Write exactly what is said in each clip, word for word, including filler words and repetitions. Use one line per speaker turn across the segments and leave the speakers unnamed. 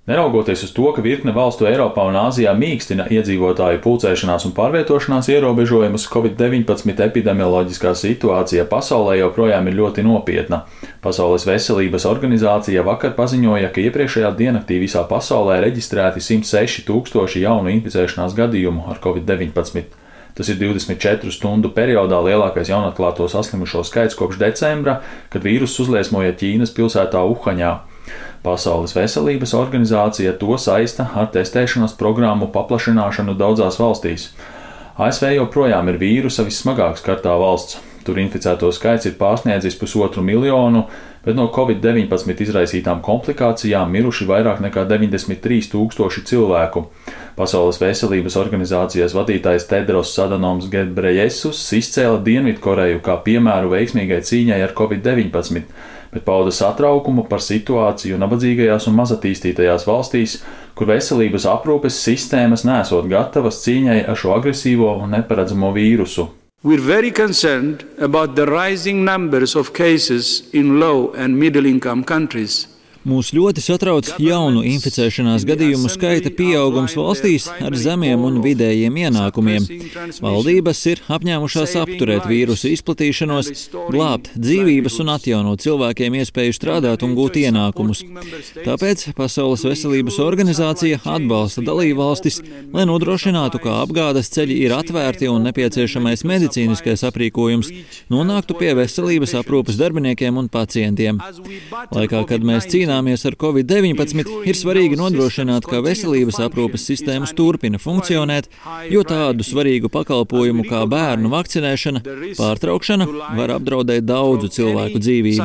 Neraugoties uz to, ka virkne valstu Eiropā un Āzijā mīkstina iedzīvotāju pulcēšanās un pārvietošanās ierobežojumus, covid deviņpadsmit epidemioloģiskā situācija pasaulē joprojām ir ļoti nopietna. Pasaules veselības organizācija vakar paziņoja, ka iepriekšējā diennaktī visā pasaulē reģistrēti simt seši tūkstoši jaunu inficēšanās gadījumu ar covid deviņpadsmit. Tas ir divdesmit četru stundu periodā lielākais jaunatklāto saslimušo skaits kopš decembra, kad vīruss uzliesmoja Ķīnas pilsētā Uhaņā. Pasaules veselības organizācija to saista ar testēšanas programmu paplašināšanu daudzās valstīs. A S V joprojām ir vīrusa vissmagāk skartā valsts. Tur inficēto skaits ir pārsniedzis pusotru miljonu, bet no covid deviņpadsmit izraisītām komplikācijām miruši vairāk nekā deviņdesmit trīs tūkstoši cilvēku. Pasaules veselības organizācijas vadītājs Tedros Adhanoms Ghebreyesus izcēla Dienvidkoreju kā piemēru veiksmīgai cīņai ar covid deviņpadsmit, bet pauda satraukumu par situāciju nabadzīgajās un mazatīstītajās valstīs, kur veselības aprūpes sistēmas nesot gatavas cīņai ar šo agresīvo un neparedzamo vīrusu.
We're very concerned about the rising numbers of cases in low and middle income countries.
Mūs ļoti satrauc jaunu inficēšanās gadījumu skaita pieaugums valstīs ar zemiem un vidējiem ienākumiem. Valdības ir apņēmušās apturēt vīrusu izplatīšanos, glābt dzīvības un atjaunot cilvēkiem iespēju strādāt un gūt ienākumus. Tāpēc Pasaules veselības organizācija atbalsta dalībvalstis, lai nodrošinātu, ka apgādes ceļi ir atvērti un nepieciešamais medicīniskais aprīkojums nonāktu pie veselības aprūpes darbiniekiem un pacientiem. Laikā, kad mēs cīnāmies ar covid deviņpadsmit, ir svarīgi nodrošināt, ka veselības aprūpes sistēmas turpina funkcionēt, jo tādu svarīgu pakalpojumu kā bērnu vakcinēšana, pārtraukšana var apdraudēt daudzu cilvēku dzīvību.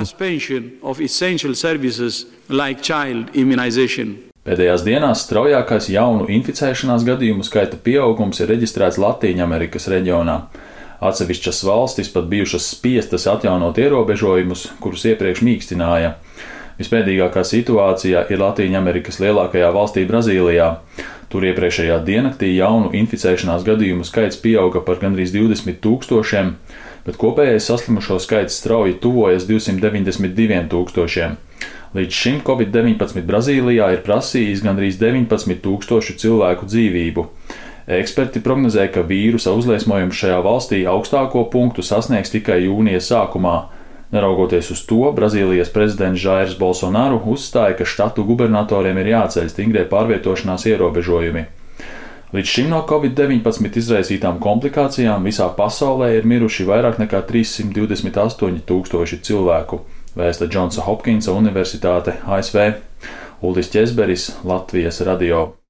Pēdējās dienās straujākais jaunu inficēšanās gadījumu skaita pieaugums ir reģistrēts Latīņamerikas reģionā. Atsevišķas valstis pat bijušas spiestas atjaunot ierobežojumus, kurus iepriekš mīkstināja. Vispēdīgākā situācija ir Latīņamerikas lielākajā valstī Brazīlijā. Tur iepriekšējā diennaktī jaunu inficēšanās gadījumu skaits pieauga par gandrīz divdesmit tūkstošiem, bet kopējais saslimušo skaits strauji tuvojas divsimt deviņdesmit diviem tūkstošiem. Līdz šim covid deviņpadsmit Brazīlijā ir prasījis gandrīz deviņpadsmit tūkstošu cilvēku dzīvību. Eksperti prognozē, ka vīrusa uzliesmojums šajā valstī augstāko punktu sasniegs tikai jūnija sākumā. Neraugoties uz to, Brazīlijas prezidents Jairs Bolsonaru uzstāja, ka štatu gubernatoriem ir jāceļ stingrie pārvietošanās ierobežojumi. Līdz šim no covid deviņpadsmit izraisītām komplikācijām visā pasaulē ir miruši vairāk nekā trīssimt divdesmit astoņi tūkstoši cilvēku, vēsta Džonsa Hopkinsa Universitāte A S V. Uldis Ķezberis, Latvijas radio.